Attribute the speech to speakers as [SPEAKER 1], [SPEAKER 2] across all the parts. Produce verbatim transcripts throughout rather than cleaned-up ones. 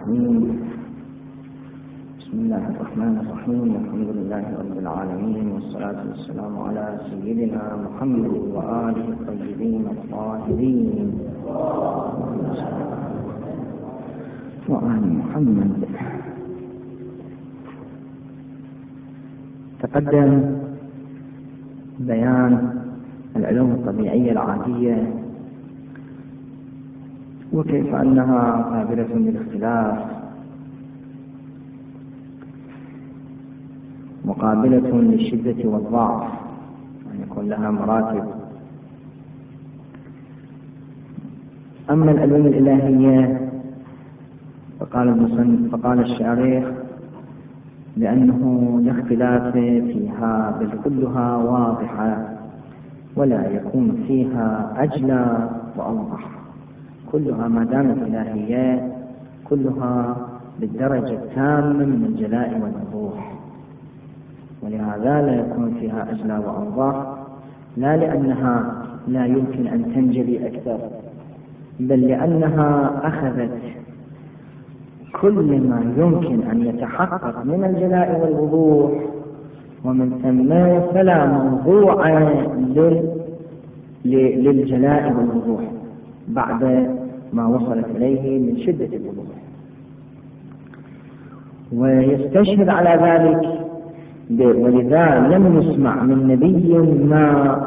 [SPEAKER 1] العالمين. بسم الله الرحمن الرحيم. الحمد لله رب العالمين، والصلاة والسلام على سيدنا محمد وآله الطيبين الطاهرين وآل محمد. تقدم بيان العلوم الطبيعية العادية وكيف أنها قابلة للاختلاف مقابلة للشدة والضعف، أن يكون لها مراتب. أما العلوم الإلهية فقال المصنف فقال الشارح لأنه لا اختلاف فيها بل كلها واضحة ولا يكون فيها أجلى وأوضح، كلها ما دامت إلهية كلها بالدرجة التامة من الجلاء والوضوح، ولهذا لا يكون فيها أجلى وأوضح، لا لأنها لا يمكن أن تنجلي أكثر، بل لأنها أخذت كل ما يمكن أن يتحقق من الجلاء والوضوح، ومن ثم فلا موضوع للجلاء والوضوح بعد ما وصلت إليه من شدة الوضوح. ويستشهد على ذلك ولذا لم يسمع من نبي ما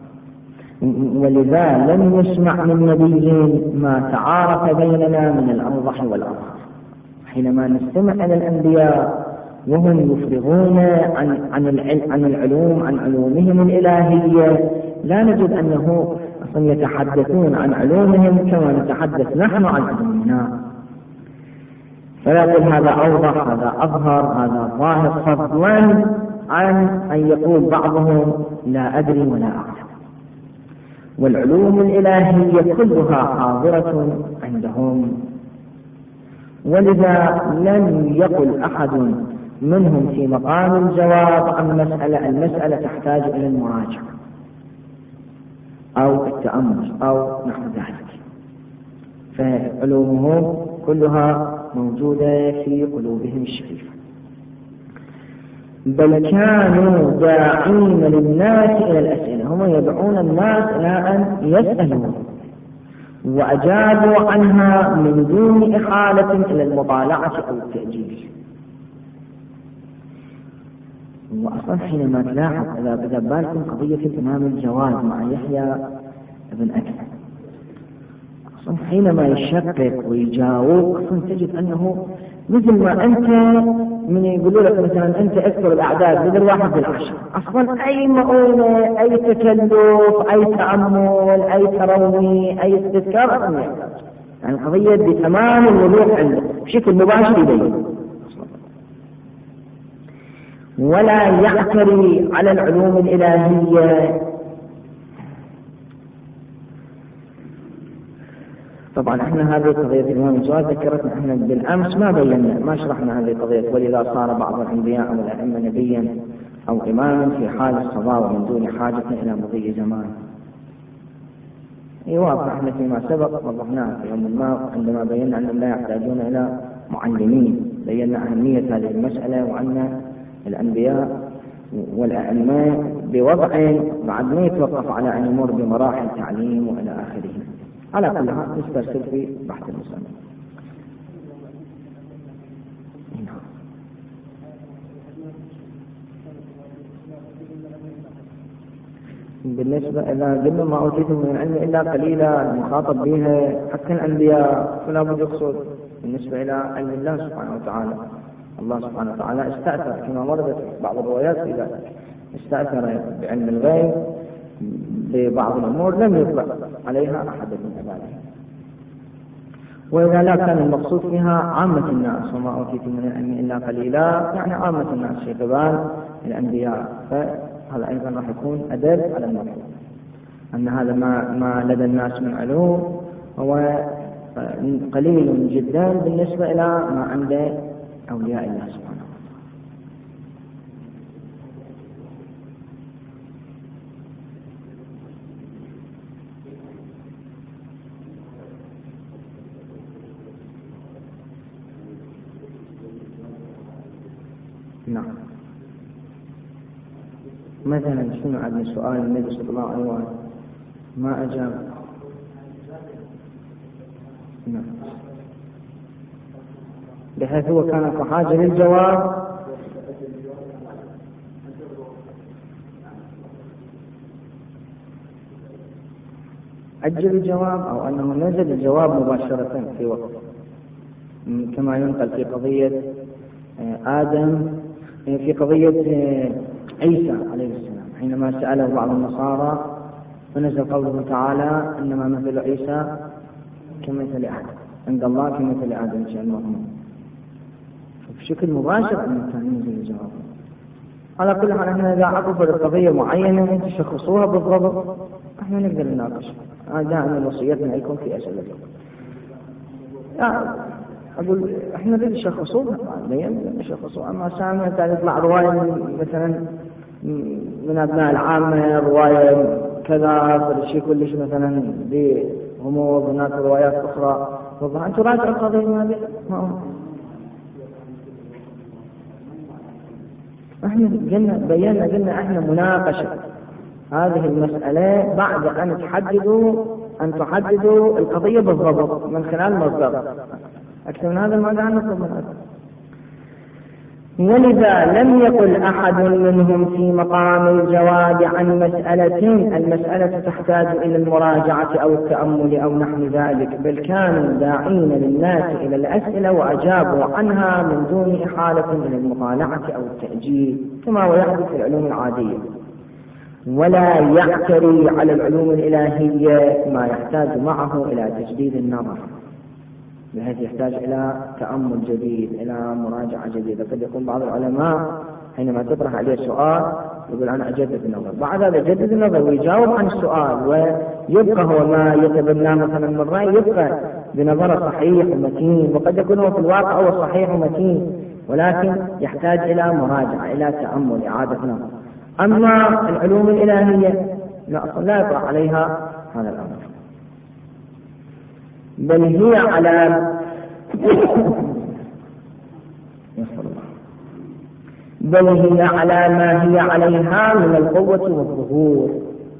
[SPEAKER 1] ولذا لم يسمع من نبي ما تعارف بيننا من الأوضح والأظهر. حينما نستمع إلى الأنبياء وهم يفرغون عن عن عن العلوم عن علومهم الإلهية، لا نجد أنه أصلا يتحدثون عن علومهم كما نتحدث نحن عن علومنا، فلا يقول هذا أوضح هذا أظهر هذا ظاهر، فضلا عن أن يقول بعضهم لا أدري ولا أعلم. والعلوم الإلهية كلها حاضرة عندهم، ولذا لم يقل أحد منهم في مقام الجواب عن مسألة المسألة تحتاج إلى المراجعة أو التأمل أو نحو ذلك، فعلومهم كلها موجودة في قلوبهم الشريفة. بل كانوا داعين للناس إلى الأسئلة، هم يدعون الناس إلى أن يسألوا، وأجابوا عنها من دون إحالة إلى المطالعة أو التأجيل. وأصلا حينما تلاحظ إذا بدأ بالكم قضية الإمام الجواد مع يحيى بن أكثر، أصلا حينما يشقق ويجاوب أصلا تجد أنه مثل ما أنت من يقولوا لك مثلا أنت اذكر الأعداد بدل واحد بالعشر، أصلا أي مؤونة أي تكلف أي تأمل أي تروي أي استذكار أصلا يحتاج، يعني القضية بتمام الوضوح عنده بشكل مباشر يبين، ولا يعتري على العلوم الإلهية. طبعا احنا هذه قضية الإمام الجواد ذكرتنا احنا بالأمس ما بينا ما شرحنا هذه القضية، ولذا صار بعض الأنبياء أو الأئمة نبيا أو إماما في حال الصبا ومن دون حاجة إلى مضي زمان. يواضح احنا فيما سبق وضحناه في يوم ما عندما بينا أنهم لا يحتاجون إلى معلمين، بينا أهمية هذه المسألة وأن الأنبياء والأئمة بوضع بعد ما يتوقف على أن يمر بمراحل تعليم وإلى آخره. على كلها نسترسل في بحث المسلم. بالنسبة إلى قلنا ما أوتيتم من العلم إلا قليلا المخاطب بها حتى الأنبياء فلا بد يقصد بالنسبة إلى علم الله سبحانه وتعالى. الله سبحانه وتعالى استأثر كما وردت بعض الروايات في ذلك، استأثر بعلم الغيب ببعض الأمور لم يطلع عليها أحد من عباده، وإذا لا كان المقصود فيها عامة الناس وما أوتيتم من العلم إلا قليلا، يعني عامة الناس في قبال الأنبياء، فهذا أيضا راح يكون أدل على المطلوب أن هذا ما, ما لدى الناس من علوم هو قليل جدا بالنسبة إلى ما عند أولياء الله سبحانه. نعم. مثلا شنو عندنا سؤال النبي صلى الله عليه وسلم ما أجاب. نعم. بحيث هو كان في حاجة للجواب. أجل الجواب أو أنه نزل الجواب مباشرة في وقت، كما ينقل في قضية آدم، في قضية عيسى عليه السلام حينما سأله بعض النصارى فنزل قوله تعالى إنما مثل عيسى كمثل آدم عند الله كمثل آدم شيء المضمون، بشكل مباشر أن كان ينزل الجواب. على كل حال احنا إذا عقبوا القضية معينة أنت تشخصوها بالضبط احنا نقدر نناقش. دائما وصيتنا لكم في أسئلتكم. أقول إحنا اللي نشخصوها بعدين نشخصوها. أما سامع تطلع رواية مثلا من أبناء العامة رواية كذا فالشيء كلش مثلا بغموض، هناك روايات أخرى والله أنتم راجعوا القضية هذه. إحنا قلنا بينا قلنا إحنا مناقشة هذه المسألة بعد أن تحددوا أن تحددوا القضية بالضبط من خلال مصدر. أكثر من هذا ما دعنا نطلب من هذا. ولذا لم يقل أحد منهم في مقام الجواب عن مسألة المسألة تحتاج إلى المراجعة أو التأمل أو نحو ذلك، بل كانوا داعين للناس إلى الأسئلة وأجابوا عنها من دون إحالة إلى المطالعة أو التأجيل كما هو يحدث في العلوم العادية. ولا يعتري على العلوم الإلهية ما يحتاج معه إلى تجديد النظر، بحيث يحتاج إلى تأمل جديد إلى مراجعة جديدة. قد يكون بعض العلماء حينما تطرح عليه سؤال يقول أنا أجدد النظر، بعد هذا يجدد النظر ويجاوب عن السؤال ويبقى هو ما يتبناه مثلا من رأي يبقى بنظر صحيح ومتين، وقد يكون هو في الواقع هو صحيح ومتين ولكن يحتاج إلى مراجعة إلى تأمل إعادة نظر. أما العلوم الإلهية لا أصلا لا يطرح عليها هذا الأمر، بل هي على بل هي على ما هي عليها من القوة والظهور.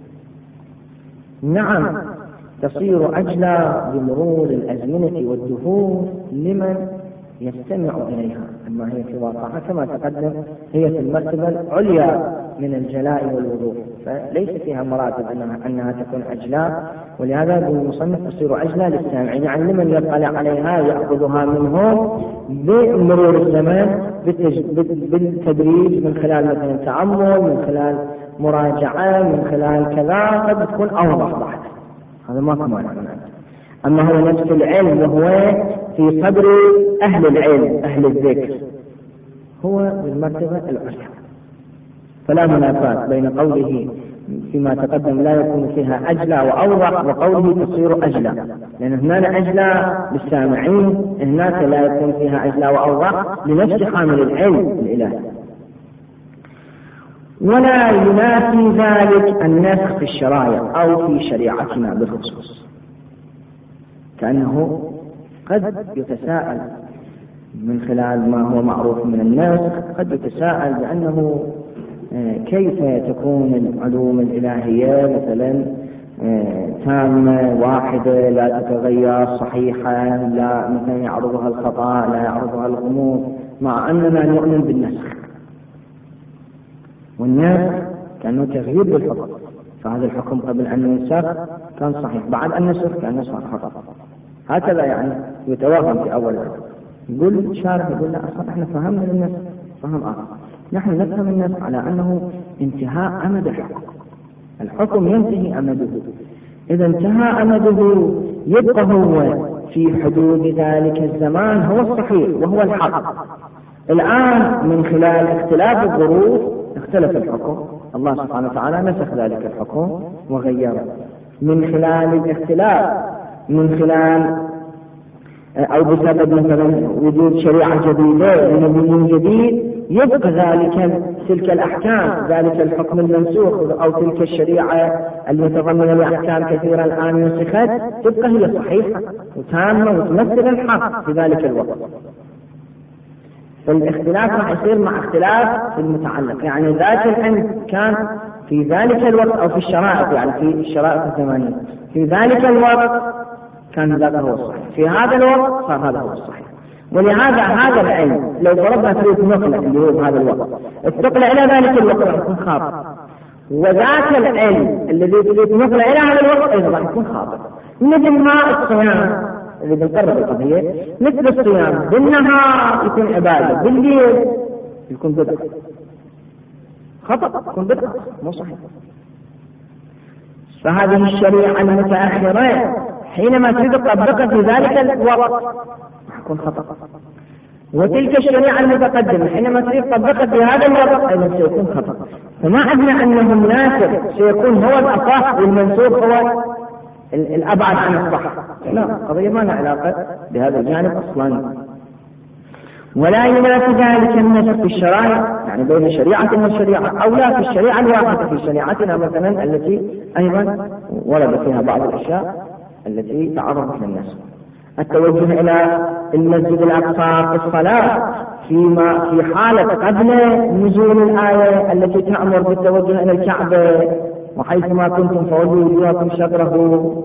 [SPEAKER 1] نعم تصير أجلى بمرور الأزمنة والدهور لمن يستمع إليها، أما هي في واقعها كما تقدم هي في المرتبة العليا من الجلاء والوضوح، فليس فيها مراتب أنها, أنها تكون أجلى، ولهذا المصنف تصير أجلى للسامعين، يعني لمن يطلع عليها يأخذها منه بمرور الزمن بالتدريج من خلال مثلا تأمل، من خلال مراجعة، من خلال كذا قد تكون أوضح بعد. هذا ما كمان عنه. أما هو نفس العلم وهو في صدر أهل العلم أهل الذكر هو بالمرتبة العليا، فلا منافاة بين قوله فيما تقدم لا يكون فيها أجلى وأوضح وقوله تصير أجلى، لأن هنا أجلى للسامعين، هناك لا يكون فيها أجلى وأوضح لنفس حامل العلم الإلهي. ولا ينافي ذلك النسخ في الشرائع أو في شريعتنا بالخصوص، كأنه قد يتساءل من خلال ما هو معروف من النسخ، قد يتساءل بأنه كيف تكون العلوم الإلهية مثلا تامة واحدة لا تتغير صحيحة، لا مثلا يعرضها الخطأ لا يعرضها الغموض، مع أننا نؤمن بالنسخ، والنسخ كأنه تغيير بالحكم، فهذا الحكم قبل أن ينسخ كان صحيح، بعد أن ينسخ كان صار خطأ، هكذا يعني يتوهم في أول الأمر. يقول شارح يقول لا أصلا احنا فهمنا النسخ فهم آخر، نحن نفهم النسخ على أنه انتهاء أمد الحكم، الحكم ينتهي أمده، إذا انتهى أمده يبقى هو في حدود ذلك الزمان هو الصحيح وهو الحق. الآن من خلال اختلاف الظروف اختلف الحكم، الله سبحانه وتعالى نسخ ذلك الحكم وغيره من خلال الاختلاف، من خلال أو بسبب مثلا وجود شريعة جديدة ونبي جديد يبقى ذلك تلك الأحكام، ذلك الحكم المنسوخ أو تلك الشريعة المتضمنة لأحكام كثيرة الآن نسخت تبقى هي صحيحة وتامة وتمثل الحق في ذلك الوقت. فالاختلاف راح يصير مع اختلاف في المتعلق، يعني ذاك العلم كان في ذلك الوقت أو في الشرائط، يعني في الشرائط الثمانية في ذلك الوقت كان ذاك هو الصحيح، في هذا الوقت صار هذا هو الصحيح. ولهذا هذا العلم لو ضربنا تريد نقلة اللي هو بهذا الوقت النقلة إلى ذلك الوقت راح يكون خاطئ، وذاك العلم الذي تريد نقلة إلى هذا الوقت أيضا راح يكون خاطئ. مثل ما الصيام اللي بنقرب القضية، مثل الصيام بالنهار يكون عبادة، بالليل يكون بدعة، خطأ يكون بدعة مو صحيح. فهذه الشريعة المتأخرة حينما تريد تطبقها في ذلك الوقت يكون خطأ، وتلك الشريعة المتقدمة حينما تريد تطبقها في هذا الوقت أيضا سيكون خطأ. فما عندنا أنه الناسخ سيكون هو الأصح والمنسوخ هو الأبعد عن الصح، لا، قضية ما لها علاقة بهذا الجانب أصلا. ولا ينافي ذلك النسخ في الشرائع، يعني بين شريعة وشريعة، أو لا في الشريعة الواحدة في شريعتنا مثلا التي أيضا ورد فيها بعض الأشياء التي تعرضت للنسخ. التوجه إلى المسجد الأقصى في الصلاة فيما في حالة قبل نزول الآية التي تأمر بالتوجه إلى الكعبة وحيثما كنتم فولوا وجوهكم شطره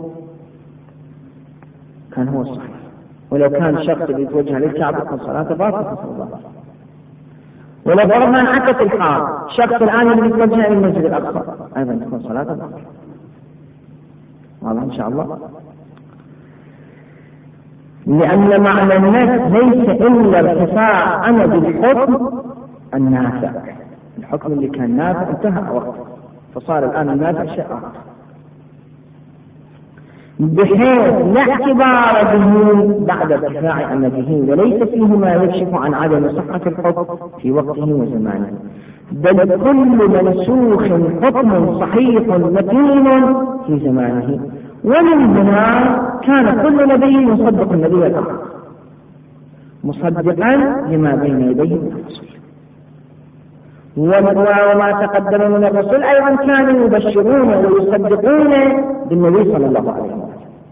[SPEAKER 1] كان هو الصحيح. ولو كان شخص يتوجه للكعبة تكون صلاته باطلة صلى الله عليه وسلم. ولو فرضنا انعكس الحال، شخص الآن اللي يتوجه إلى المسجد الأقصى أيضا تكون صلاته باطلة. واضح إن شاء الله. لأن معنى النسخ ليس إلا ارتفاع عمد الحكم النافع، الحكم اللي كان نافع انتهى وقته فصار الآن النافع شيء آخر، بحيث لا اعتبار به بعد ارتفاع عمده، وليس فيه ما يكشف عن عدم صحة الحكم في وقته وزمانه، بل كل منسوخ حكم صحيح متين في زمانه. ومن هنا كان كل نبي يصدق النبي الآخر مصدقا لما بين يديه من الرسل، وما تقدم من الرسل أيضا كانوا يبشرون ويصدقون بالنبي صلى الله عليه وسلم.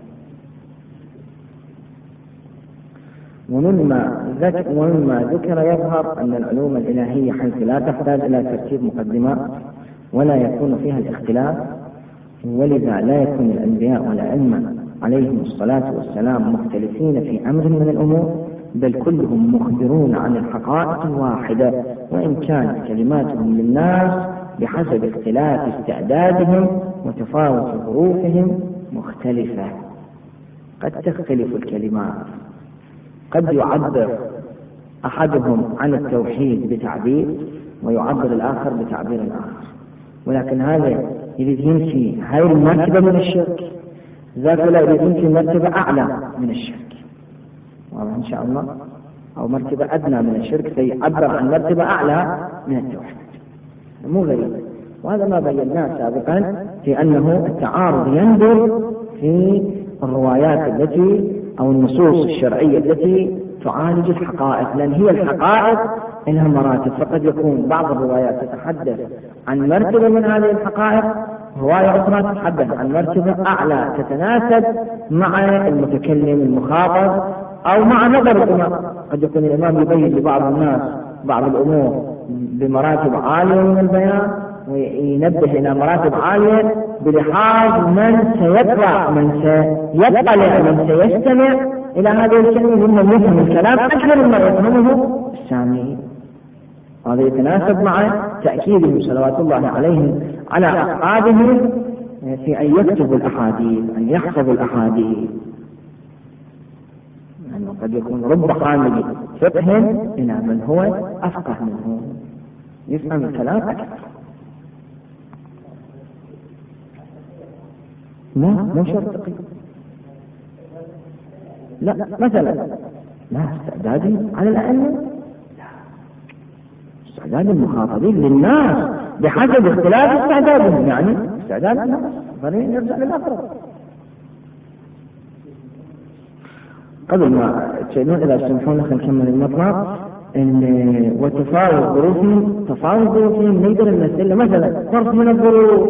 [SPEAKER 1] ومما ذكر, ومما ذكر يظهر أن العلوم الإلهية حيث لا تحتاج إلى ترتيب مقدمات ولا يكون فيها الاختلاف، ولذا لا يكون الأنبياء والأئمة عليهم الصلاة والسلام مختلفين في أمر من الأمور، بل كلهم مخبرون عن الحقائق الواحدة، وإن كانت كلماتهم للناس بحسب اختلاف استعدادهم وتفاوت ظروفهم مختلفة. قد تختلف الكلمات، قد يعبر أحدهم عن التوحيد بتعبير ويعبر الآخر بتعبير آخر، ولكن هذا يريد يمشي هاي المرتبة من الشرك، ذاك لا يريد يمشي مرتبة أعلى من الشرك، واضح إن شاء الله، أو مرتبة أدنى من الشرك سيعبر عن مرتبة أعلى من التوحيد، مو غريب. وهذا ما بيناه سابقا في أنه التعارض ينظر في الروايات التي أو النصوص الشرعية التي تعالج الحقائق، لأن هي الحقائق إنها مراتب، فقد يكون بعض الروايات تتحدث عن مرتبة من هذه الحقائق، رواية أخرى تتحدث عن مرتبة أعلى تتناسب مع المتكلم المخاطب أو مع نظر الإمام. قد يكون الإمام يبين لبعض الناس بعض الأمور بمراتب عالية من البيان، وينبه إلى مراتب عالية بلحاظ من سيقرأ من سيطلع من سيستمع إلى هذه الكلمة ممن يفهم الكلام أكثر مما يفهمه السامعين. هذا يتناسب مع تأكيدهم صلوات الله عليهم على أصحابهم في أن يكتبوا الأحاديث، أن يحفظوا الأحاديث، لأنه قد يكون رب حامل فقه إلى من هو أفقه منه يفهم الكلام أكثر. لا مو شرط، لا مثلا لا استعداد على الأئمة، استعداد المخاطبين للناس بحسب اختلاف استعدادهم، يعني استعداد الناس فرين يرجع للآخر. قبل ما تشيلون إذا سمحونا خلينا نكمل المطلب. إن وتفاوت ظروفهم، تفاوت ظروفهم نقدر نمثل مثلا ظرف من الظروف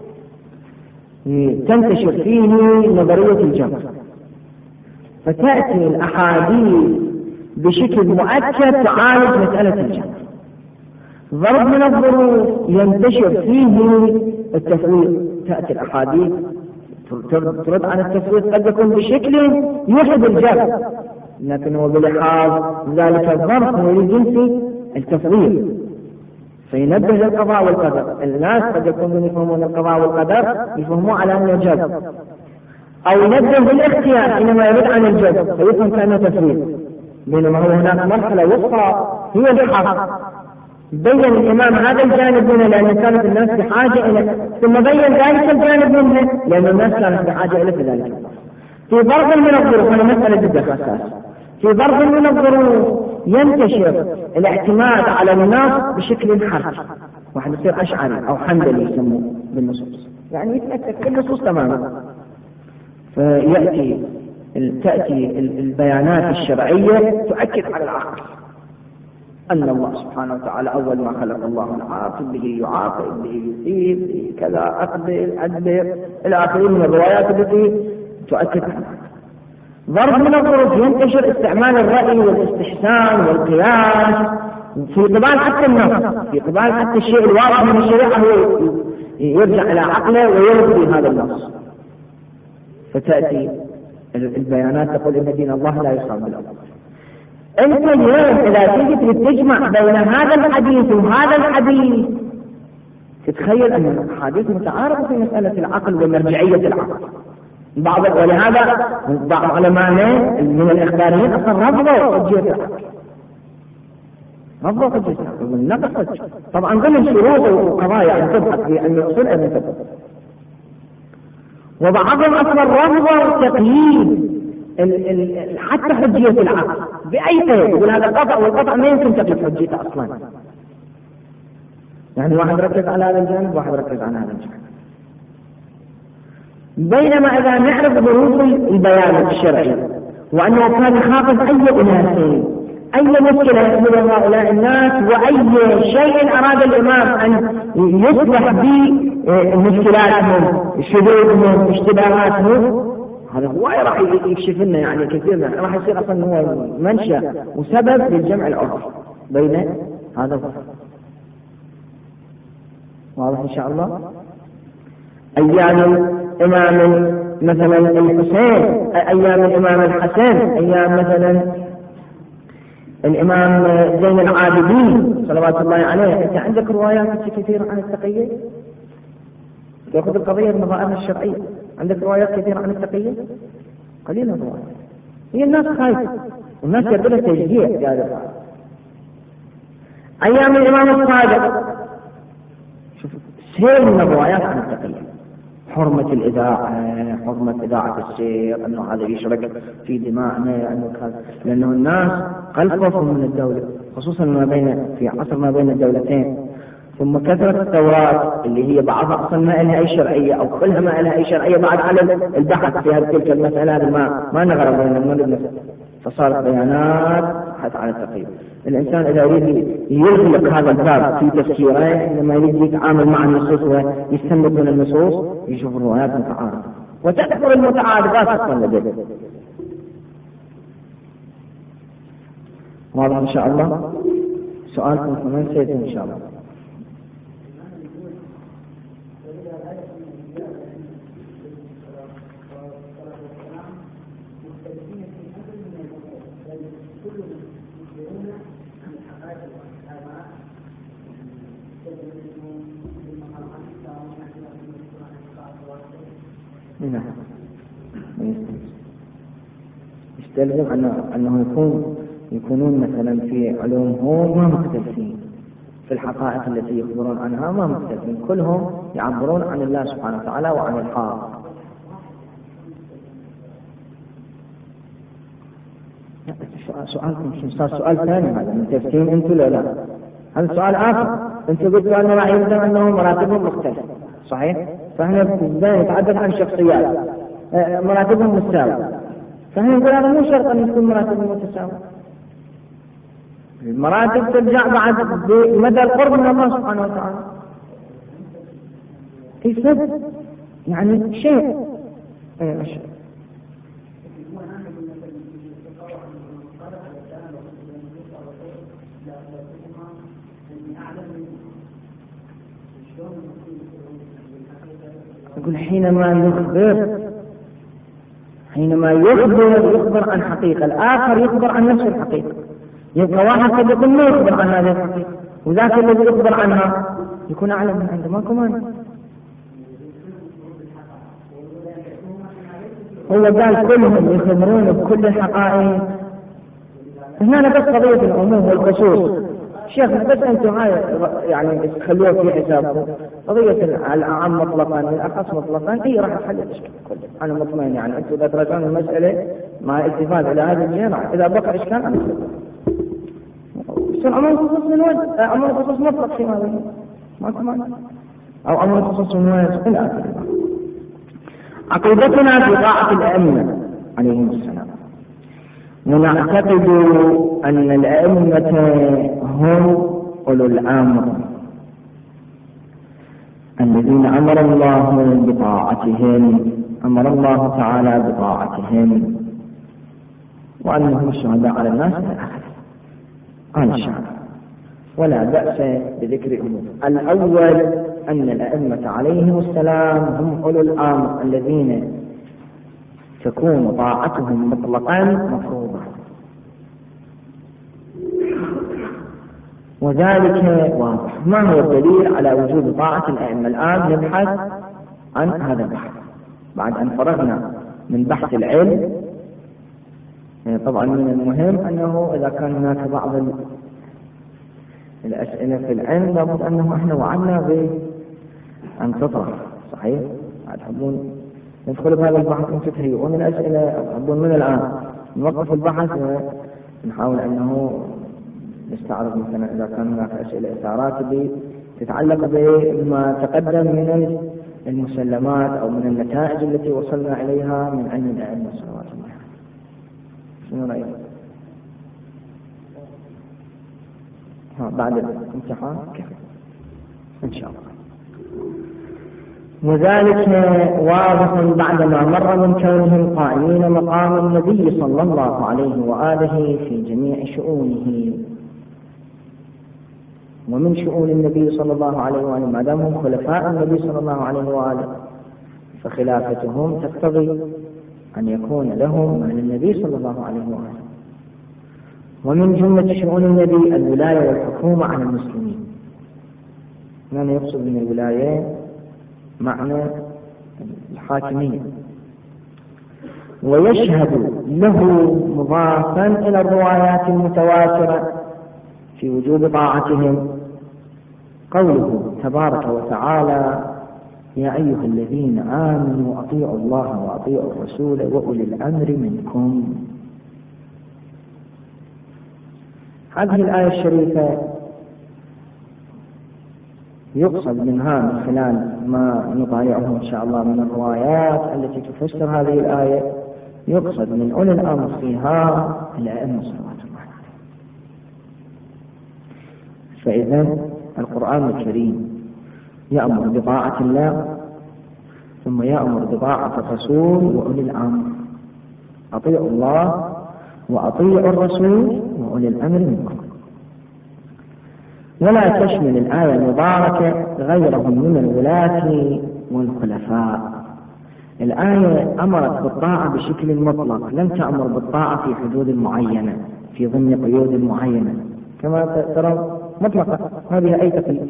[SPEAKER 1] تنتشر فيه نظرية الجبر، فتأتي الأحاديث بشكل مؤكد تعالج مسألة الجهل. ضرب من الظروف ينتشر فيه التفويض، تأتي الأحاديث ترد عن التفويض قد يكون بشكل يوحد الجهل، لكنه بلحاظ ذلك الظرف هو الجنسي التفويض، فينبه للقضاء والقدر. الناس قد يكونون يفهمون القضاء والقدر يفهموا على أنه جد، أو ينبه بالاختيار حينما يرد عن الجد فيفهم كأنه تفويض، بينما هو هناك مرحلة وسطى هي الحق. بين الإمام هذا الجانب منه لأن كانت الناس بحاجة إليه، ثم بين ذلك الجانب منه لأن الناس كانت بحاجة إليه في ذلك. في ضرب من الظروف، أنا مسألة جدا حساسة، في ضرب من الظروف ينتشر الاعتماد على النص بشكل حرفي، واحد يصير أشعري أو حنبلي يسموه بالنصوص، يعني يتأكد بالنصوص تماما. فيأتي تأتي البيانات الشرعية تؤكد على العقل أن الله سبحانه وتعالى أول ما خلق الله العاقل، به يعاقب، به يثيب، به كذا، أقبل، أدبر، إلى آخره من الروايات التي تؤكد عنها. ضرب من الظروف ينتشر استعمال الرأي والاستحسان والقياس في قبال حتى النص، في قبال حتى الشيء الواضح من الشريعة هو يرجع إلى عقله ويرد هذا النص. فتأتي البيانات تقول إن دين الله لا يصاب بالأول. أنت اليوم إذا تجد تجمع بين هذا الحديث وهذا الحديث تتخيل أن الحديث متعارض في مسألة العقل ومرجعية العقل. بعض ولهذا بعض علماء من الإخباريين أصلا رفضوا حجية العقل، رفضوا حجية العقل والنقص. طبعا ضمن شروط وقضايا أن تبحث في أن يحصل أن يثبت، وبعضهم أصلا رفضوا تقييد حتى حجية العقل بأي قيد، يقول هذا قطع والقطع ما يمكن تقيد حجيته أصلا. يعني واحد ركز على هذا الجانب وواحد ركز على هذا الجانب. بينما إذا نعرف ظروف البيان الشرعي وأنه كان يخاطب أي أناس، أي مشكلة يحمل هؤلاء الناس، وأي شيء أراد الإمام أن يصلح به مشكلاتهم، شذوذهم، اشتباهاتهم، هذا هو راح يكشف لنا يعني كثير منه، راح يصير أصلا هو منشأ وسبب للجمع العرفي بين هذا الظرف. واضح إن شاء الله؟ أيام الإمام مثلا الحسين، أيام الإمام الحسن، أيام مثلا الإمام زين العابدين صلوات الله عليه، أنت عندك روايات كثيرة عن التقية، تأخذ القضية بمظاهرها الشرعية، عندك روايات كثيرة عن التقية، قليلة الروايات، هي الناس خايفة والناس يقبلها تشجيع جالبا. أيام الإمام الصادق شوف سير من الروايات عن التقية، حرمة الإذاعة، حرمة إذاعة السير، أنه هذا يشرك في دماءنا، أنه لأنه الناس قلقوا من الدولة، خصوصا ما بين في عصر ما بين الدولتين، ثم كثرة الثورات اللي هي بعضها أصلا ما لها أي شرعية أو كلها ما لها أي شرعية بعد على البحث في هذه تلك المسألة، هذا ما ما نغرى بين المنبه، فصارت بيانات حتى على التقييد. الإنسان إذا يريد يغلق هذا الباب في تفسيره، لما يريد يتعامل مع النصوص ويستنبط من النصوص يشوف الروايات متعارضة وتكثر المتعارضات أصلا لديه. واضح إن شاء الله؟ سؤالكم كمان سيكون إن شاء الله. نعم، يستلزم أنه, أنه يكون يكونون مثلا في علومهم ما مختلفين، في الحقائق التي يخبرون عنها ما مختلفين، كلهم يعبرون عن الله سبحانه وتعالى وعن الحق. سؤالكم صار سؤال ثاني، هذا من تفسير أنتم ولا لا؟ هذا سؤال آخر. أنتم قلتوا أن رأي يلزم أنهم مراتبهم مختلفة، صحيح؟ فإحنا بدنا نتحدث عن شخصيات مراتبهم متساوية، فإحنا نقول هذا مو شرط أن يكون مراتبهم متساوية. المراتب ترجع بعد بمدى القرب من الله سبحانه وتعالى. كيف يعني شيء أي شيء يقول حينما يخبر حينما يخبر يخبر عن حقيقة، الآخر يخبر عن نفس الحقيقة. يبقى واحد قد يكون ما يخبر عن هذه الحقيقة، وذاك الذي يخبر عنها يكون أعلم من عنده. ما كمان هو قال كلهم يخبرون بكل الحقائق. هنا بس قضية العموم والخصوص شيخ، بس أنتم هاي يعني تخلوه في حسابكم. قضية الأعم مطلقا والأخص مطلقا هي راح تحل الإشكال كله، أنا مطمئن. يعني أنتم إذا تراجعون المسألة مع الاتفاق إلى هذا الجهة، إذا بقى إشكال أنا أسلم. أمر الخصوص من وجه، أمر الخصوص مطلق في هذا ما كمان، أو أمر الخصوص من وجه إلى آخره. عقيدتنا في طاعة الأئمة عليهم السلام، ونعتقد أن الأئمة هم أولو الأمر الذين أمر الله بطاعتهم، أمر الله تعالى بطاعتهم، وأنهم الشهداء على الناس إلى آخره. قال الشعب ولا بأس بذكر أمور. الأول أن الأئمة عليهم السلام هم أولو الأمر الذين تكون طاعتهم مطلقا مفروضة، وذلك واضح. ما هو الدليل على وجوب طاعة الأئمة؟ الآن نبحث عن هذا البحث بعد أن فرغنا من بحث العلم. طبعا من المهم أنه إذا كان هناك بعض الأسئلة في العلم لابد أنه إحنا وعدنا بأن تطرح. صحيح؟ تحبون ندخل بهذا البحث وتتهيئون الأسئلة، تحبون من الآن نوقف البحث ونحاول أنه نستعرض مثلا إذا كان هناك أسئلة إثارات تتعلق بما تقدم من المسلمات أو من النتائج التي وصلنا إليها من علم الأئمة صلوات الله عليهم. شنو رأيك؟ ها بعد الامتحان كيف؟ إن شاء الله. وذلك واضح بعدما مر من كونهم قائمين مقام النبي صلى الله عليه وآله في جميع شؤونه. ومن شؤون النبي صلى الله عليه وآله ما دامهم خلفاء النبي صلى الله عليه وآله فخلافتهم تقتضي أن يكون لهم عن النبي صلى الله عليه وآله. ومن جملة شؤون النبي الولاية والحكومة على المسلمين. هنا يقصد من الولاية معنى الحاكمية. ويشهد له مضافا إلى الروايات المتواترة في وجوب طاعتهم قوله تبارك وتعالى يا أيها الذين آمنوا أطيعوا الله وأطيعوا الرسول وأولي الأمر منكم. هذه الآية الشريفة يقصد منها من خلال ما نطالعه إن شاء الله من الروايات التي تفسر هذه الآية، يقصد من أولي الأمر فيها الأئمة صلوات الله عليهم. فإذا القرآن الكريم يأمر بطاعة الله ثم يأمر بطاعة الرسول وأولي الأمر. أطيعوا الله وأطيعوا الرسول وأولي الأمر منكم. ولا تشمل الآية المباركة غيرهم من الولاة والخلفاء. الآية أمرت بالطاعة بشكل مطلق، لم تأمر بالطاعة في حدود معينة في ضمن قيود معينة كما ترى مطلقة. هذه أي تقييد.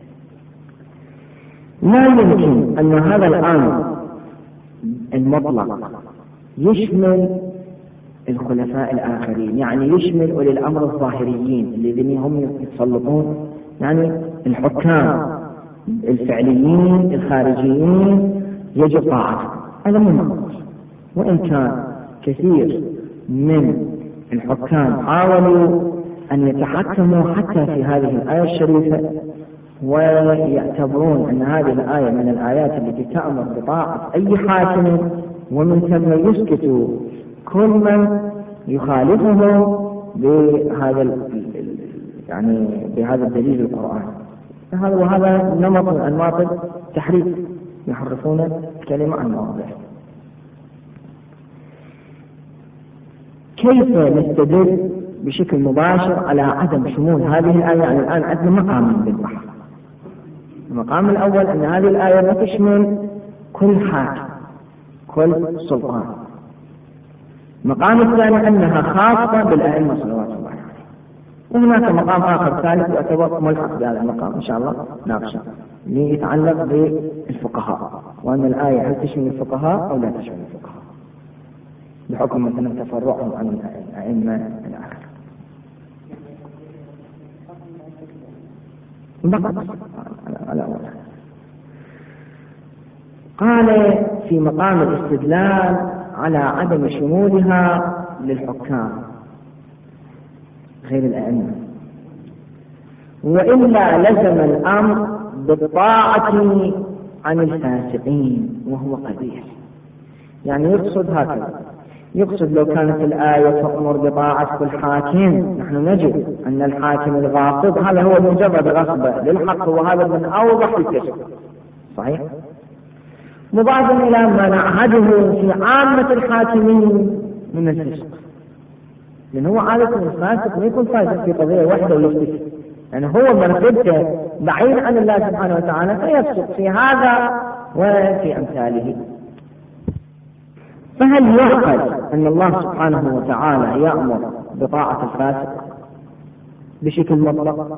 [SPEAKER 1] لا يمكن أن هذا الأمر المطلق يشمل الخلفاء الآخرين، يعني يشمل أولي الأمر الظاهريين الذين هم يتسلطون، يعني الحكام الفعليين الخارجيين يجب طاعتهم. هذا مو مقبول. وإن كان كثير من الحكام حاولوا أن يتحكموا حتى في هذه الآية الشريفة ويعتبرون أن هذه الآية من الآيات التي تأمر بطاعة أي حاكم، ومن ثم يسكت كل من يخالفه بهذا يعني بهذا الدليل القرآن. هذا وهذا نمط من أنماط التحريف، يحرفون الكلمة عن مواضعه. كيف نستدل بشكل مباشر على عدم شمول هذه الآية؟ يعني الآن عندنا مقام بالبحث. المقام الأول أن هذه الآية لا تشمل كل حاكم كل سلطان. مقام الثاني أنها خاصة بالأئمة صلوات الله عليهم. وهناك مقام آخر ثالث يعتبر ملحق بهذا المقام إن شاء الله ناقشه اللي يتعلق بالفقهاء، وأن الآية هل تشمل الفقهاء أو لا تشمل الفقهاء بحكم مثلا تفرعهم عن الأئمة الآخر. على أولا قال في مقام الاستدلال على عدم شمولها للحكام غير الأئمة، وإلا لزم الأمر بالطاعة عن الفاسقين وهو قبيح. يعني يقصد هكذا، يقصد لو كانت الآية تأمر بطاعة كل حاكم، نحن نجد أن الحاكم الغاصب هذا هو مجرد غصبه للحق، وهذا من أوضح الكشف صحيح، مضافا إلى ما نعهده في عامة الحاكمين من الفسق، لأن هو عادة الفاسق ما يكون فاسق في قضية واحدة ويفسق، يعني هو مرتبته بعيد عن الله سبحانه وتعالى فيفسق في هذا وفي أمثاله. فهل يعقل أن الله سبحانه وتعالى يأمر بطاعة الفاسق بشكل مطلق؟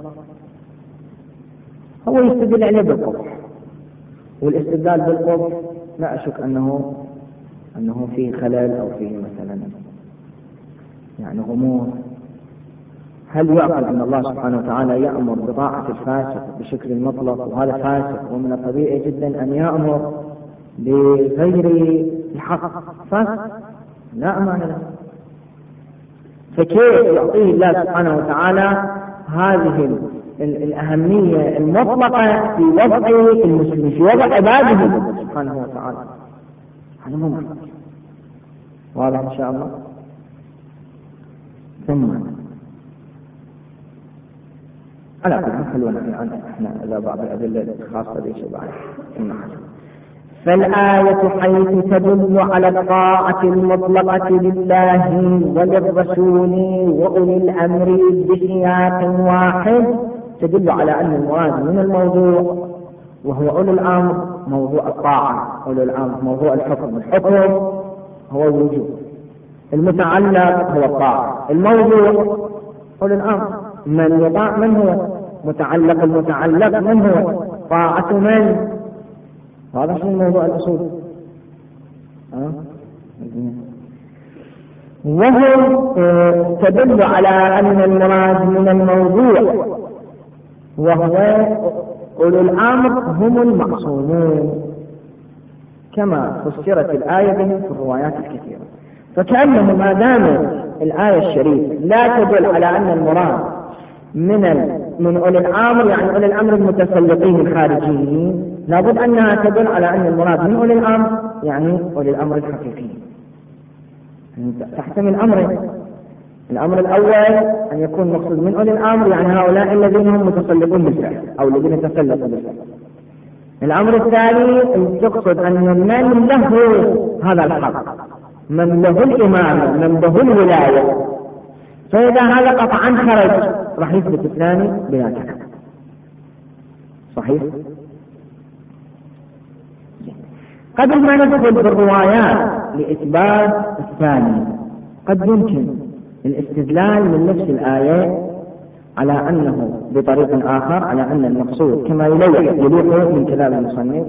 [SPEAKER 1] هو يستدل عليه بالقبح، والاستدلال بالقبح لا أشك أنه أنه فيه خلل أو فيه مثلا يعني غموض. هل يعقل أن الله سبحانه وتعالى يأمر بطاعة الفاسق بشكل مطلق وهذا فاسق، ومن الطبيعي جدا أن يأمر بغير الحق فاسق؟ لا أمان له. فكيف يعطيه الله سبحانه وتعالى هذه الأهمية المطلقة في وضع المسلمين في وضع عباده سبحانه وتعالى؟ هذا ممكن. واضح إن شاء الله. ثم على كل حلونا يعني احنا إذا بعض الأدلة الخاصة بشبع فالآية حيث تدل على الطاعة المطلقة لله وللرسول وأولي الأمر بسياق واحد تدل على أن المراد من الموضوع وهو أولي الأمر موضوع الطاعة، أولي الأمر موضوع الحكم، الحكم هو الوجوب، المتعلق هو الطاعة، الموضوع أولي الأمر، من يطاع من هو متعلق، المتعلق من هو طاعة من، هذا شو موضوع الأصول. أه؟ وهم تدل على أن المراد من الموضوع وهو أولو الأمر هم المعصومون كما فسرت الآية به في الروايات الكثيرة. فكأنه ما دامت الآية الشريفة لا تدل على أن المراد من من أولي الأمر يعني أولي الأمر المتسلطين الخارجيين، لابد أنها تدل على أن المراد من أولي الأمر يعني أولي الأمر الحقيقيين. تحتمل أمرين، الأمر الأول أن يكون مقصود من أولي الأمر يعني هؤلاء الذين هم متسلطون بالفعل أو الذين يتسلطون بالفعل. الأمر الثاني تقصد أن من له هذا الحق، من له الإمامة، من له الولاية، فإذا هذا قطعا خرج راح يثبت الثاني بلا شك. صحيح؟ قبل ما ندخل بالروايات لإثبات الثاني قد يمكن الاستدلال من نفس الآية على أنه بطريق آخر على أن المقصود كما يلوح من كلام المصنف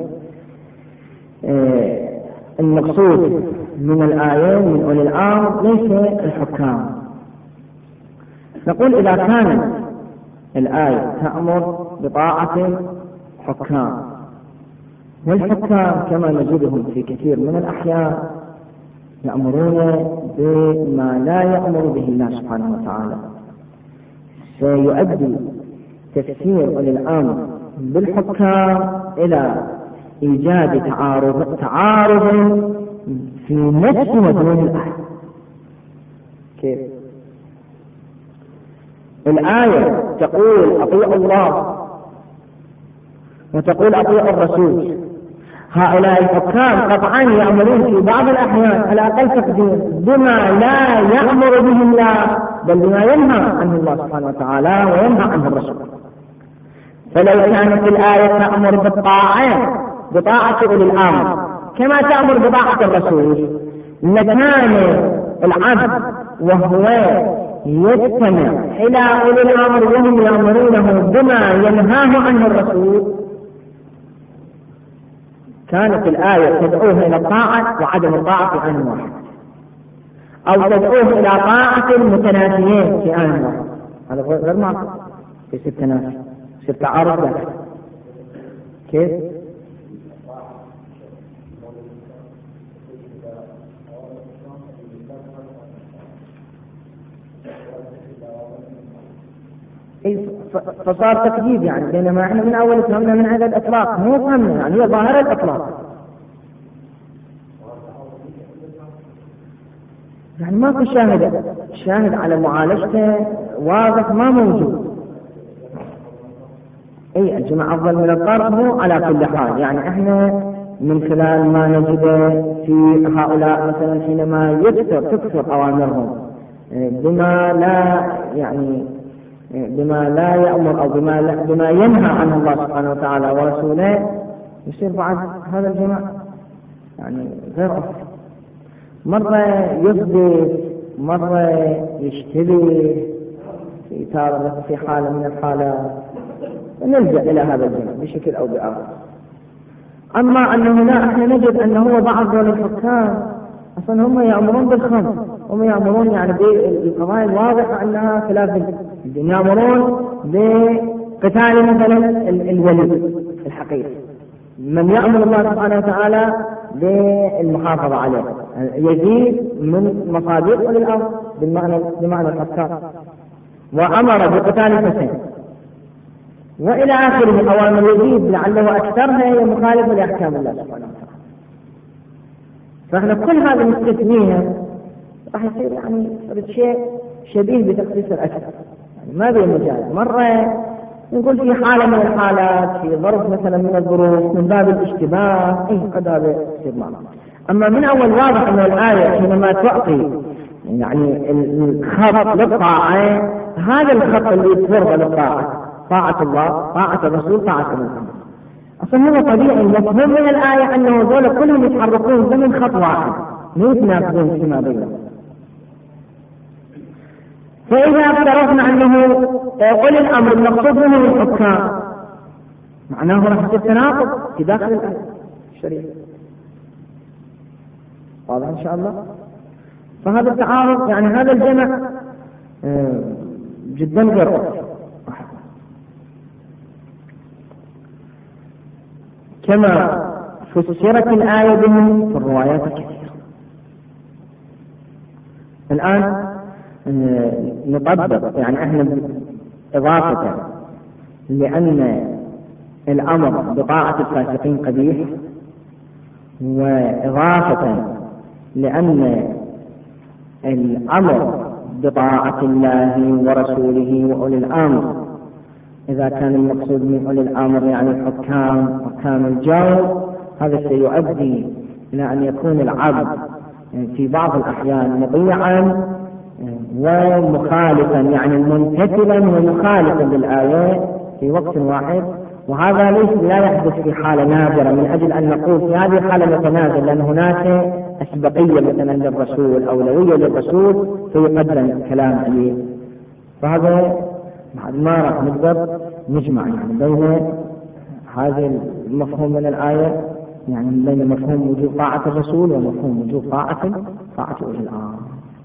[SPEAKER 1] آه المقصود من الآية من أولي الأمر ليس الحكام. نقول إذا كانت الآية تأمر بطاعة حكام، والحكام كما نجدهم في كثير من الأحيان يأمرون بما لا يأمر به الله سبحانه وتعالى، سيؤدي تفسير أولي الأمر بالحكام إلى إيجاد تعارض تعارض في نفس مضمون الآية. كيف؟ الآية تقول أطيعوا الله وتقول أطيعوا الرسول، هؤلاء الحكام قطعا يأمرون في بعض الأحيان على أقل تقدير بما لا يأمر به الله بل بما ينهى عنه الله سبحانه وتعالى وينهى عنه الرسول. فلو كانت الآية تأمر بالطاعة بطاعة أولي الأمر كما تأمر بطاعة الرسول لكان العبد وهو يستمع إلى أولي الأمر وهم يأمرونه بما ينهاه عنه الرسول كانت الآية تدعوه إلى الطاعة وعدم الطاعة في آن واحد، أو تدعوه إلى طاعة المتنافيين في آن واحد. هذا غير معقول، في ست تنافي ست تعارض ذلك. كيف؟ فصار تقييد يعني، بينما احنا من اول فهمنا من هذا الاطلاق، مو فهمنا يعني هي ظاهره الاطلاق، يعني ما في شاهد شاهد على معالجته واضح ما موجود. اي الجمع افضل من الطرف مو على كل حال، يعني احنا من خلال ما نجده في هؤلاء مثلا حينما يكثر تكثر اوامرهم بما لا يعني بما لا يأمر أو بما, لا بما ينهى عنه الله سبحانه وتعالى ورسوله، يصير بعد هذا الجماع يعني غير أفضل، مرة يصدف مرة يشتبه في تارة في حالة من الحالات، نلجأ إلى هذا الجماع بشكل أو بآخر. أما أنه لا، احنا نجد أنه بعض دول الحكام أصلا هم يأمرون بالخمر، هم يأمرون يعني بالقضايا الواضحة أنها خلاف، يأمرون بقتال مثلا الولي الحقيقي، من يأمر الله سبحانه وتعالى بالمحافظة عليه، يزيد من مصادق أولي الأمر بالمعنى بمعنى الحكام، وأمر بقتال الفساد وإلى آخره أوامر يزيد لعله أكثرها هي مخالفة لأحكام الله سبحانه وتعالى. فإحنا كل هذا مستثنيها راح يصير يعني شيء شبيه بتخصيص الأكثر، يعني ما بين مجال. مرة نقول في حالة من الحالات، في ظرف مثلا من الظروف، من باب الاشتباه، إيه قد هذا يصير معنا. أما من أول واضح أن الآية حينما تعطي يعني الخط للطاعة، هذا الخط اللي يتفرغ للطاعة، طاعة الله، طاعة الرسول، طاعة الإنسان. أصلا هو طبيعي مفهوم من الآية أنه دول كلهم يتحركون ضمن خط واحد، لا يتنافسون فيما بينهم. فإذا افترضنا أنه أولي الأمر المقصود منهم الحكام، معناه راح يصير تناقض في داخل الآية الشريعة. واضح إن شاء الله؟ فهذا التعارض يعني هذا الجمع جدا غير واضح. كما فسرت الآية بهم في الروايات الكثيرة. الآن نطبق يعني احنا إضافة لأن الأمر بطاعة الفاسقين قبيح، وإضافة لأن الأمر بطاعة الله ورسوله وأولي الأمر إذا كان المقصود من أولي الأمر يعني الحكام حكام الجو، هذا سيؤدي إلى أن يكون العبد في بعض الأحيان مطيعا ومخالفا، يعني ممتثلا ومخالفا للآيات في وقت واحد. وهذا ليس لا يحدث في حالة نادرة من أجل أن نقول في هذه الحالة نتنازل، لأن هناك أسبقية مثلا للرسول، أولوية للرسول فيقدم كلام عليه. فهذا ما راح نقدر نجمع يعني بين هذا المفهوم من الآية، يعني بين مفهوم وجوب طاعة الرسول ومفهوم وجوب طاعة طاعة أولي الأمر.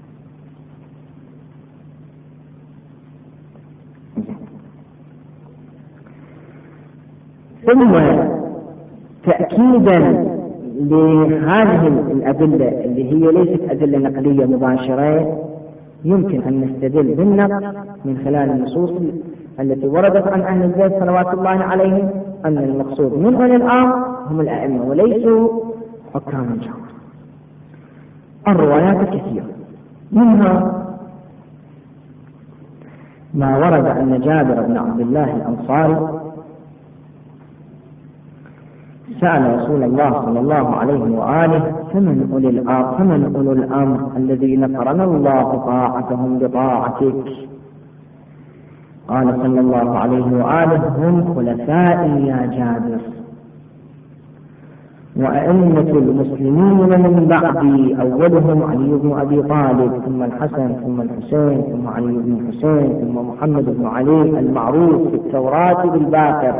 [SPEAKER 1] ثم تأكيدا لهذه الأدلة اللي هي ليست أدلة نقلية مباشرة، يمكن أن نستدل بالنقل من خلال النصوص التي وردت عن أهل البيت صلوات الله عليهم أن المقصود من أولي الأمر هم الأئمة وليسوا حكام الجو. الروايات كثيرة، منها ما ورد أن جابر بن عبد الله الأنصاري سأل رسول الله صلى الله عليه وآله فمن أولي الأمر فمن أولو الأمر الذين قرن الله طاعتهم بطاعتك؟ قال صلى الله عليه وآله هم خلفائي يا جابر. وأئمة المسلمين من بعدي أولهم علي بن أبي طالب ثم الحسن ثم الحسين ثم علي بن الحسين ثم محمد بن علي المعروف في التوراة بالباقر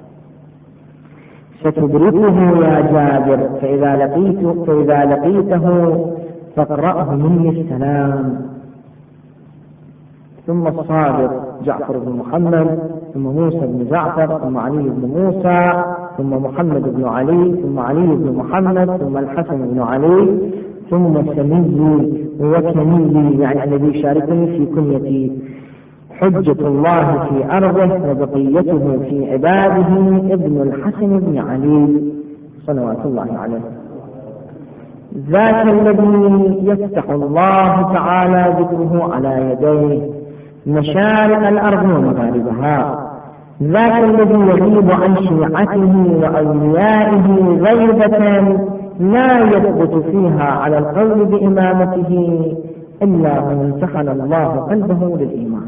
[SPEAKER 1] ستدركه يا جابر فإذا لقيته, فإذا لقيته فاقرأه مني السلام. ثم الصادق جعفر بن محمد ثم موسى بن جعفر ثم علي بن موسى ثم محمد بن علي ثم علي بن محمد ثم الحسن بن علي ثم سمي وكني يعني الذي شاركني في كنيتي حجة الله في أرضه وبقيته في عباده ابن الحسن بن علي صلوات الله عليه. ذاك الذي يفتح الله تعالى ذكره على يديه مشارق الأرض ومغاربها، ذاك الذي يغيب عن شيعته وأوليائه غيبة لا يثبت فيها على القول بإمامته إلا من امتحن الله قلبه للإيمان.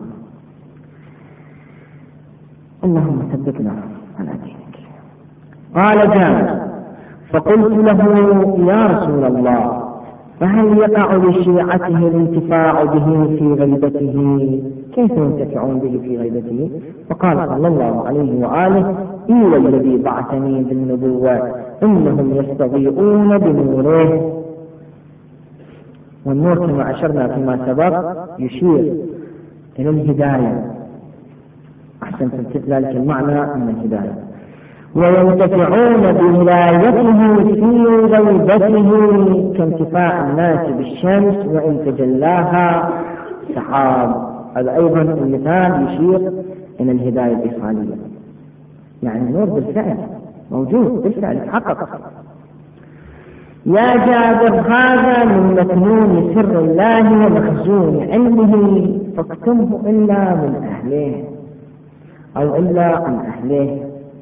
[SPEAKER 1] اللهم ثبتنا على دينك. قال جابر فقلت له يا رسول الله فهل يقع لشيعته الانتفاع به في غيبته؟ كيف ينتفعون به في غيبته؟ فقال صلى الله عليه وآله إلا الذي بعثني بالنبوة إنهم يستضيئون بنوره. والنور كما أشرنا فيما سبق يشير إلى الهداية، أحسن تفسير ذلك المعنى من الهداية. وينتفعون بولايته في غيبته كانتفاع الناس بالشمس وإن تجلاها سحاب. هذا أيضا المثال يشير إلى الهداية الإخوانية، يعني النور بالفعل موجود بالفعل تحقق. يا جابر هذا من مكنون سر الله ومخزون علمه فاكتمه إلا من أهله أو إلا عن أهله.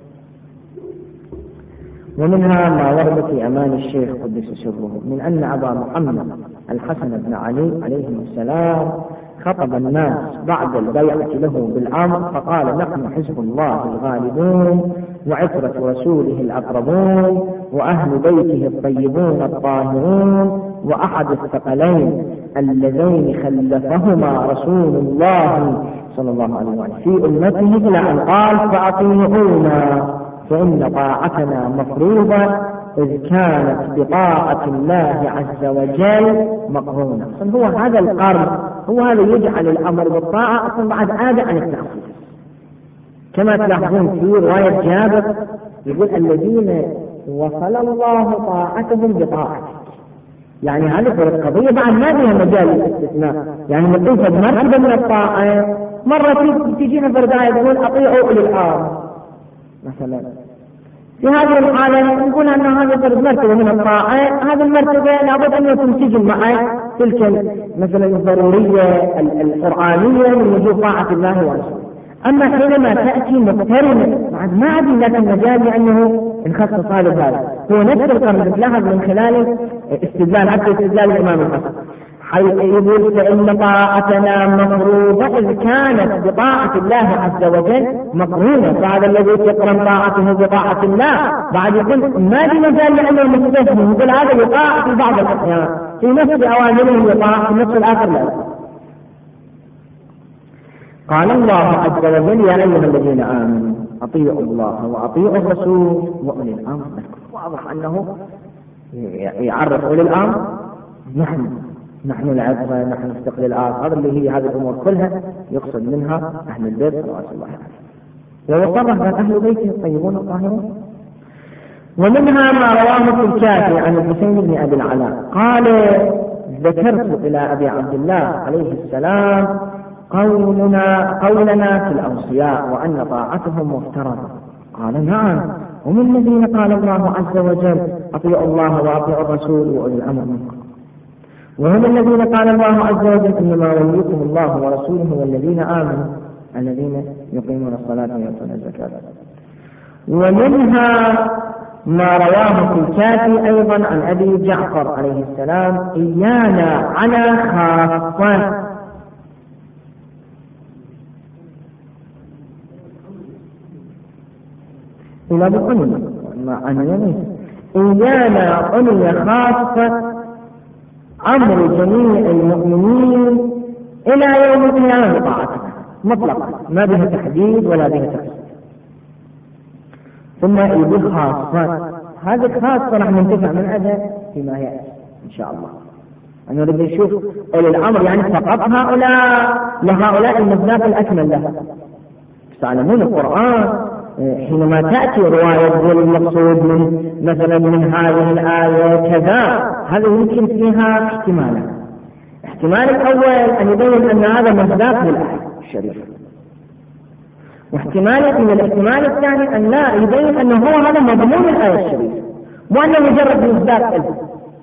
[SPEAKER 1] ومنها ما ورد في أمان الشيخ قدس سره من أن أبا محمد الحسن بن علي عليهم السلام خطب الناس بعد البيعة له بالأمر فقال نحن حزب الله الغالبون وعترة رسوله الأقربون وأهل بيته الطيبون الطاهرون وأحد الثقلين اللذين خلفهما رسول الله صلى الله عليه وسلم في أمته إلى أن قال فأطيعونا فإن طاعتنا مفروضة إذ كانت بطاعة الله عز وجل مقرونة. هو هذا القرن هو هذا يجعل الأمر بالطاعة أصلا بعد عادة عن التخصيص، كما تلاحظون في رواية جابر يقول الذين وصل الله طاعتهم بطاعته، يعني هذه القضية بعد ما فيها مجال الاستثناء، يعني مقيسة مرتبة من الطاعة. مرة تجينا فرداء يقول أطيعوا أولي الأمر مثلا، في هذه الحالة نقول أن هذه مرتبة من الطاعة، هذه المرتبة لابد أن تنسجم مع تلك مثلا الضرورية القرآنية من وجوب طاعة الله ورسوله. أما حينما تأتي مقترنة بعد ما عاد لك المجال لأنه الخاص طالب هذا هو نفس القرن تلاحظ من خلال استدلال حتى استدلال الإمام الحسن يقول فإن طاعتنا مفروضة إذ كانت بطاعة الله عز وجل مقرونة، فهذا الذي تقرن طاعته بطاعة الله بعد يقول ما في مجال لأنه مستثنى، يقول هذا يطاع في بعض الأحيان في نفس أوامره يطاع في نفس الآخر لا. قال الله عز وجل يا أيها الذين آمنوا أطيعوا الله وأطيعوا الرسول وأولي الأمر منكم. واضح أنه يعرف أولي الأمر نحن نحن العبرة نحن نستقل الآخر، هذا اللي هي هذه الأمور كلها يقصد منها أهل البيت صلوات الله عليه ويصرح عن أهل بيته الطيبون الطاهرون. ومنها ما رواه في الكافي عن الحسين بن أبي العلاء قال ذكرت إلى أبي عبد الله عليه السلام قولنا, قولنا في الأوصياء وأن طاعتهم مفترضة. قال نعم ومن الذين قال الله عز وجل أطيعوا الله وأطيعوا الرسول وأولي الأمر منكم، وهم الذين قال الله عز وجل إنما وليكم الله ورسوله والذين آمنوا الذين يقيمون الصلاة ويؤتون الزكاة. ومنها ما رواه في الكافي أيضا عن أبي جعفر عليه السلام إيانا على خاصة. إلى بقلنا ما أنا يمين إيانا عني خاصة أمر جميع المؤمنين إلى يوم القيامة طاعتنا مطلقا ما بها تحديد ولا بها تفصيل. ثم يقول خاصة، هذه الخاصة راح ننتفع من هذا فيما يأتي إن شاء الله. أنا نريد نشوف أولي الأمر يعني فقط هؤلاء لهؤلاء المصداق الأكمل لها. تعلمون القرآن حينما تأتي رواية المقصود من مثلا من هذه الآية كذا، هذا يمكن فيها احتمالا. احتمال الأول أن يبين أن هذا مصداق للآية الشريفة، واحتمال من الاحتمال الثاني أن لا يبين أنه هو هذا مضمون الآية الشريفة مو أنه مجرد مصداق له.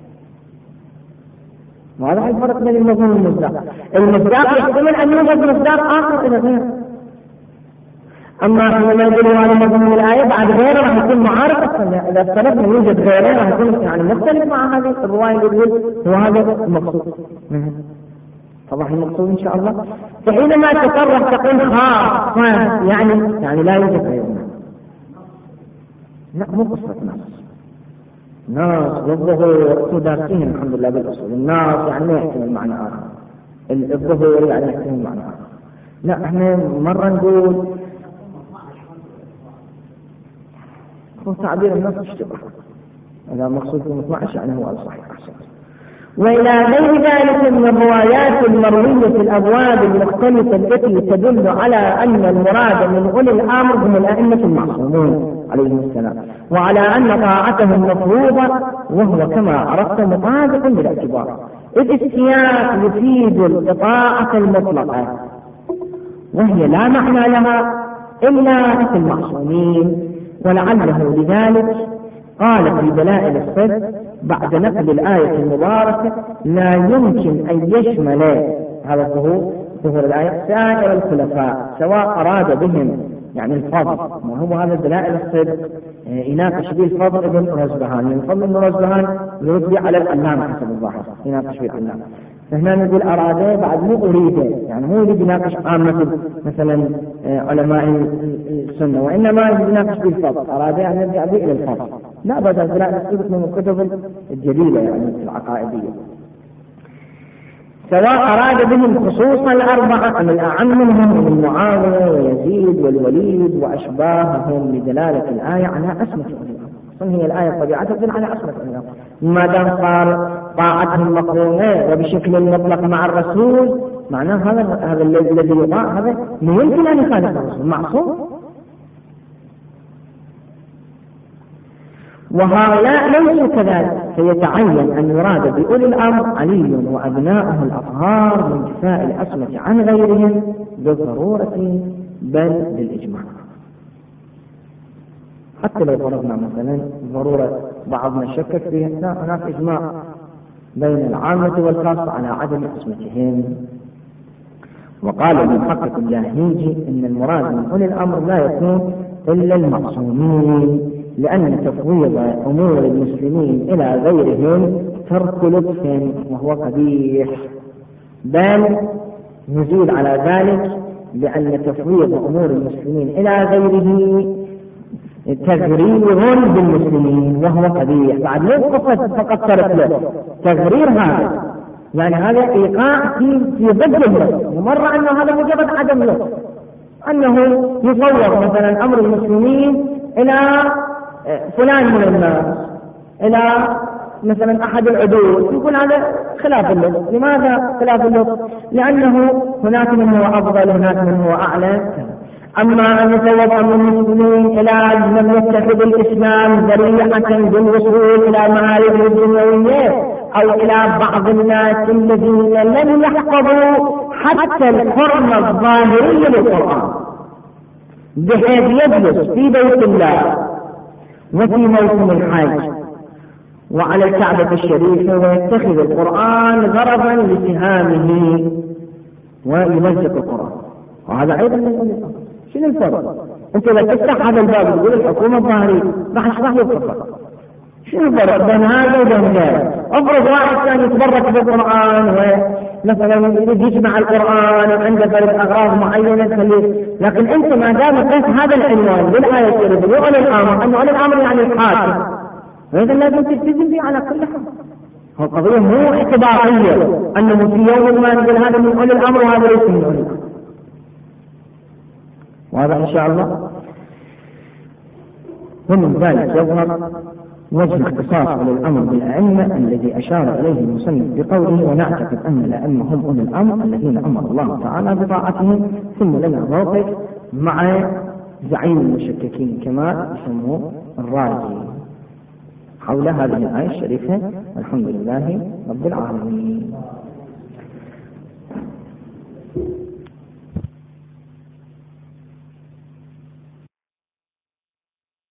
[SPEAKER 1] وهذا الفرق بين المضمون والمصداق. المصداق يحتمل أن يوجد مصداق آخر إلى غيره، أما حينما يقول هذا مضمون الآية بعد غيره راح يكون معارض. إذا افترضنا يوجد غيره راح يكون يعني مختلف مع هذه الرواية اللي يقول هو هذا المقصود. طبعا المقصود إن شاء الله. فحينما تصرف تقول خاصة يعني يعني لا يوجد غيره. لا مو قصة ناس ناس والظهور سداسين الحمد لله بالأصول. الناس يعني ما يحتمل معنى آخر، الظهور يعني يحتمل معنى آخر. لا احنا مرة نقول هو تعبير الناس اشتبه، هذا مقصود في اثني عشر يعني هو الصحيح أحسن. وإلى غير ذلك من الروايات المروية في الأبواب المختلفة التي تدل على أن المراد من أولي الأمر هم الأئمة المعصومون عليهم السلام، وعلى أن طاعتهم مفروضة، وهو كما عرفت مطابق بالاعتبار، إذ السياق يفيد الإطاعة المطلقة وهي لا معنى لها إلا في المعصومين. ولعله لذلك قال في دلائل الصدق بعد نقل الآية المباركة لا يمكن أن يشمل هذا الظهور ظهور الآية سائر الخلفاء سواء أراد بهم يعني الفضل. ما هو هذا دلائل الصدق يناقش به الفضل ابن رزبهان، الفضل ابن رزبهان يرد على العلامة حسب الظاهر يناقش به العلامة. فهنا نقول أراد بعد مو أريد، يعني مو يريد يناقش عامة مثلا علماء السنة، وإنما يناقش بالفضل، أراد أن يرجع به إلى الفضل. لا بد دلائل الصدق من الكتب الجديدة يعني العقائدية. سواء أراد بهم خصوصا الأربعة أم الأعم منهم من معاوية ويزيد والوليد وأشباههم لدلالة الآية على عصمة الأمر. هي الآية طبيعتها تدل على عصمة الأمر، ما دام قال طاعتهم مقرونة وبشكل مطلق مع الرسول، معناه هذا هذا الذي يطاع هذا لا يمكن أن يخالف الرسول، معصوم. وهؤلاء ليسوا كذلك، فيتعين أن يراد بأولي الأمر علي وأبناؤه الأطهار من كفاء العصمة عن غيرهم بالضرورة بل بالإجماع. حتى لو فرضنا مثلا ضرورة بعضنا شكك فيها، لا هناك إجماع بين العامة والخاصة على عدم عصمتهم. وقال المحقق الجاهيجي إن المراد من أولي الأمر لا يكون إلا المعصومين، لأن تفويض أمور المسلمين إلى غيرهم ترك لطف وهو قبيح، بل نزول على ذلك لأن تفويض أمور المسلمين إلى غيره تغرير بالمسلمين وهو قبيح. بعد مو فقط ترك له تغرير، هذا يعني هذا إيقاع في في ضده، ومرة أنه هذا مجرد عدم له، أنه يفوض مثلا أمر المسلمين إلى فلان من الناس، إلى مثلا أحد العدول، يقول هذا خلاف اللطف. لماذا خلاف اللطف؟ لأنه هناك من هو أفضل هناك من هو أعلى. أما أن يفوض أمر المسلمين إلى من يتخذ الإسلام ذريعة بالوصول إلى معارف الدنيوية أو إلى بعض الناس الذين لم يحفظوا حتى الحرمة الظاهرية للقرآن، بحيث يجلس في بيت الله وفي موسم الحج وعلى الكعبة الشريفة ويتخذ القرآن غرضا لسهامه ويمزق القرآن، وهذا أيضا من الأمر. شنو الفرق؟ أنت لو تفتح هذا الباب تقول الحكومة الظاهرية راح أشرح لك الفرق. شنو الفرق بين هذا وبين ذلك؟ أفرض واحد كان يتبرك بالقرآن ومثلا يريد يجمع القرآن وعنده فرق أغراض معينة تخليه، لكن أنت ما دام قلت هذا العنوان بالآية الكريمة وأولي الأمر، أن أولي الأمر يعني الحاكم، وإذا لازم تلتزم به على كل حال. هو قضية مو اعتبارية أنه في يوم ما نقول هذا من أولي الأمر وهذا ليس من أولي الأمر. وهذا إن شاء الله. ومن ذلك يظهر وجه اختصاص أولي الأمر بالأئمة الذي أشار إليه المصنف بقوله ونعتقد أن الأئمة هم أولي الأمر الذين أمر الله تعالى بطاعتهم. ثم لنا موقف مع زعيم المشككين كما يسموه الرازي حول هذه الآية الشريفة. الحمد لله رب العالمين.